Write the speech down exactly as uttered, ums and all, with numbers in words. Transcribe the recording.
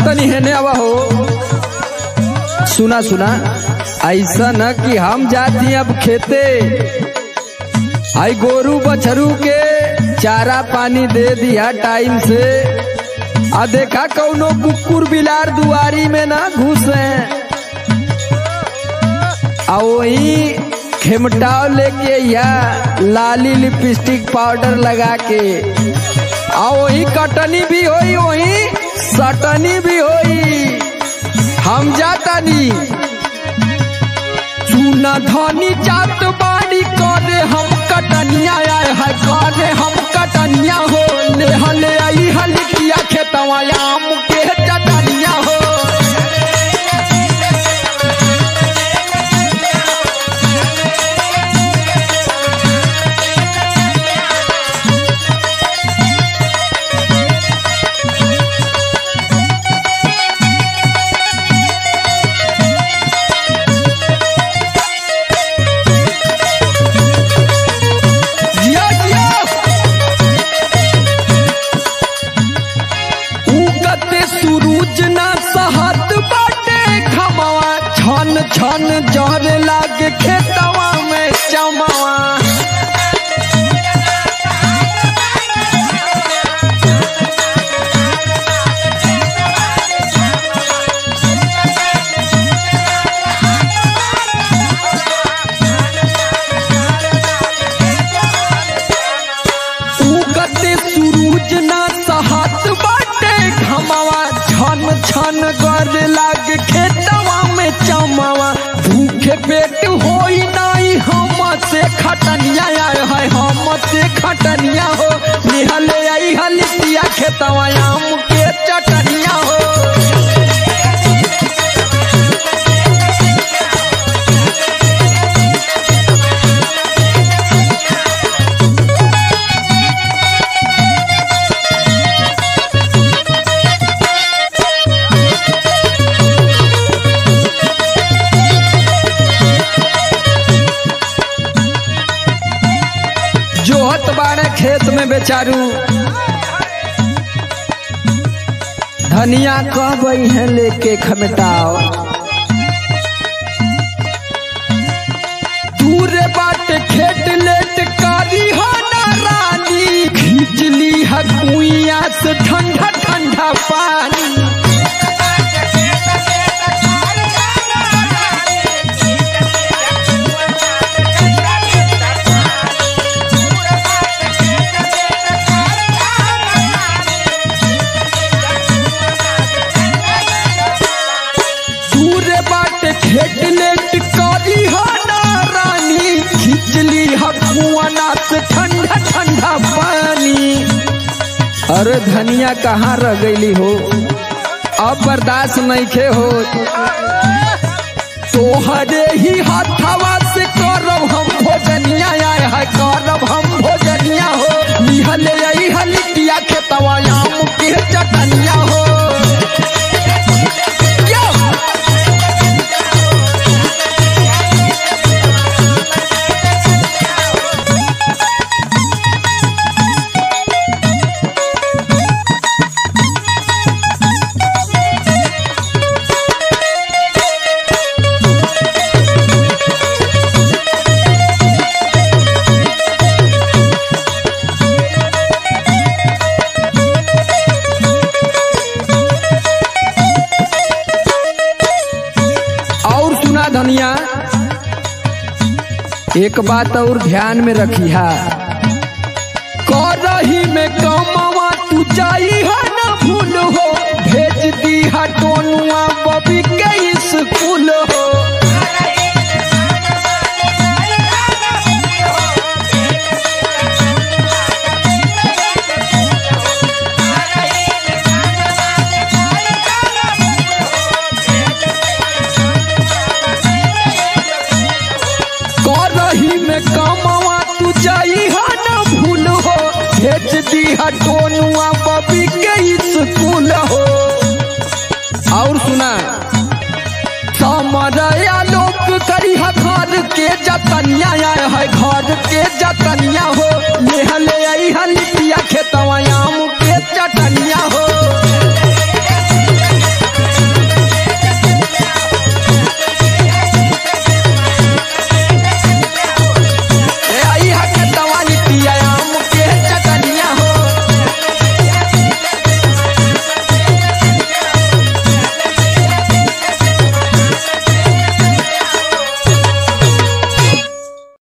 तनी हेने आवा हो। सुना सुना, ऐसा न कि हम जाती अब खेते, आई गोरू बछरू के चारा पानी दे दिया टाइम से, आ देखा कौनो कुकुर बिलार दुआरी में ना घुसे, आ वही खेमटाव लेके या लाली लिपस्टिक पाउडर लगा के, आ वही कटनी भी होई वही सटनी भी होई। हम जाता नी चूना धनी जात बाड़ी करे हम कटनिया आए है, करे हम कटनिया हो, ले हले आई हलिया खेतवा आम के चटनिया हो। छन जर लागे खेतवा में चमावा, उगते सूरज ना सहत बाटे घमावा, छन छन गर लागे खेतवा में चमावा। भूखे पेट होई नहीं हम से खटनिया आए है, हम से खटनिया हो, निहले आई हलिया खेतवा आम के चटनिया हो। जोहत बाड़े खेत में बेचारू, धनिया कहबई है लेके खमटाओ, दूरे बाटे खेत लेट कारी हो ना रानी, खींचली है कुइया से ठंडा ठंडा पानी। खेत लेट कारी हो ना रानी, खिंचली हकुआना से ठंडा ठंडा पानी। अरे धनिया कहाँ रह गईली हो, अब बर्दाश्त नहीं खे हो, तोहरे ही हाथवा से करब हम भोजनिया आए है, करब हम भोजनिया हो, निहले आई हलिया खेतवा आम के चटनिया हो। धनिया एक बात और ध्यान में रखी है, करही में कमावा तू जाई है ना भूल हो, भेज दी है टोनुआ बबी के स्कूल हो। कमावा तू जाई है ना भूल हो, भेज दी है टोनुआ बबी के स्कूल हो। और सुना, समरया लोग करी है घर के जतनिया आए है, घर के जत